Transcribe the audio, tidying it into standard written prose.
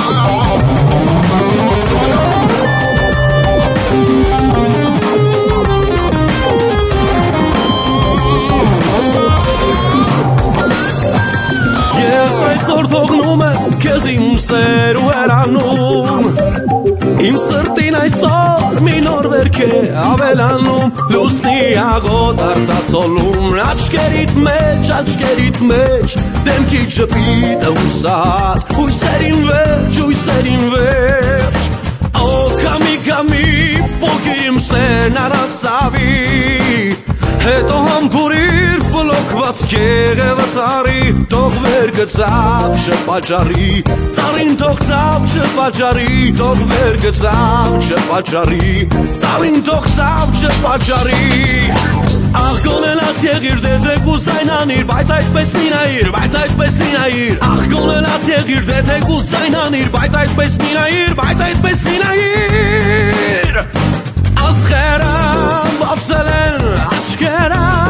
Քեզ իմ սեր ու հեռանում Իմ սրտին այսօր մի նոր վերք է ավելանում Լուսնի աղոտ արտացոլում Աչքերիդ մեջ Դեմքի ճպիտը հուսատ Հույսերին վերջ Օ կամի Պոքի իմ սերն առասավի Հետո համբուրիր բլոկված կեղևը ծարի Թող վեր գծավ չպաճարի Ծարին թող ծավ չպաճարի Թող վեր գծավ չպաճարի Ծարին թող ծավ չպաճարի Աղ կոնելած եղիր դեդեք ու զայնանիր Բայց այդպես մի նայիր Աղ կոնելած եղիր դեդեք ու զայնանիր Բայց այդպես մի նայիր Աստղերը բացել են աչքերը